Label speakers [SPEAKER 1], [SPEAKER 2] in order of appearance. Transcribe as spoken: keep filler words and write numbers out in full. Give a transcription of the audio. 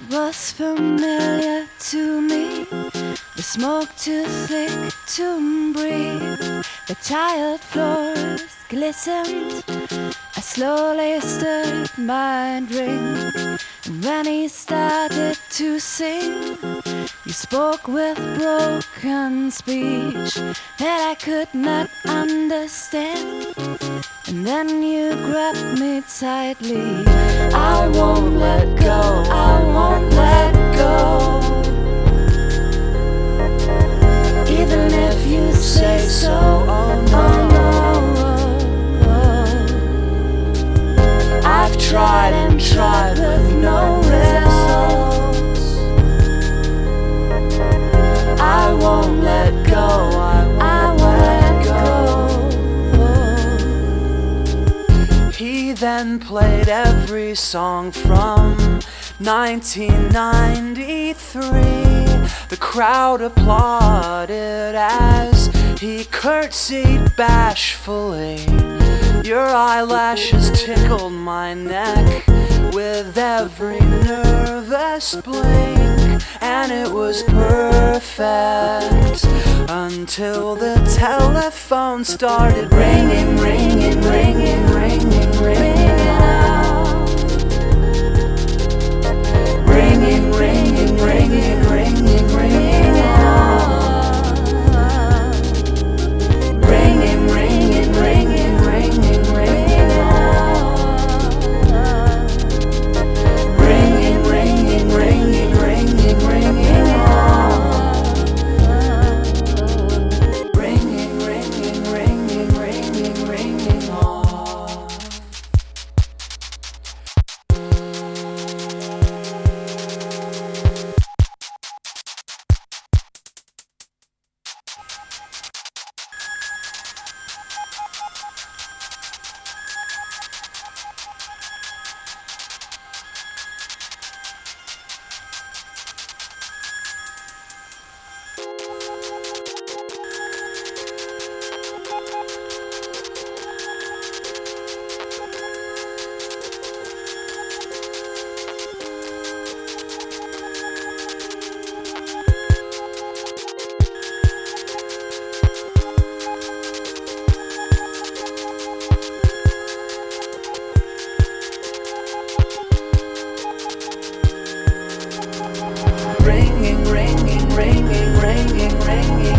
[SPEAKER 1] was familiar to me. The smoke too thick to breathe. The tiled floors glistened. I slowly stirred my drink. And when he started to sing, you spoke with broken speech that I could not understand. And then you grabbed me tightly. I won't let go, I won't let go. Even if you say so, oh no, oh, oh. I've tried and tried with no results. I won't let go, I won't, I won't let go. He then played every song from nineteen ninety-three. The crowd applauded as he curtsied bashfully. Your eyelashes tickled my neck with every nervous blink, and it was perfect until the telephone started ringing, ringing, ringing, ringing, ringing out. Ringing, ringing, ringing, ringing, ringing out. Ringing, ringing, ringing, ringing, ringing out. Ringing, ringing, ringing, ringing, ringing out. Ringing, ringing, ringing, ringing, ringing off. Ringing, ringing, ringing, ringing, ringing.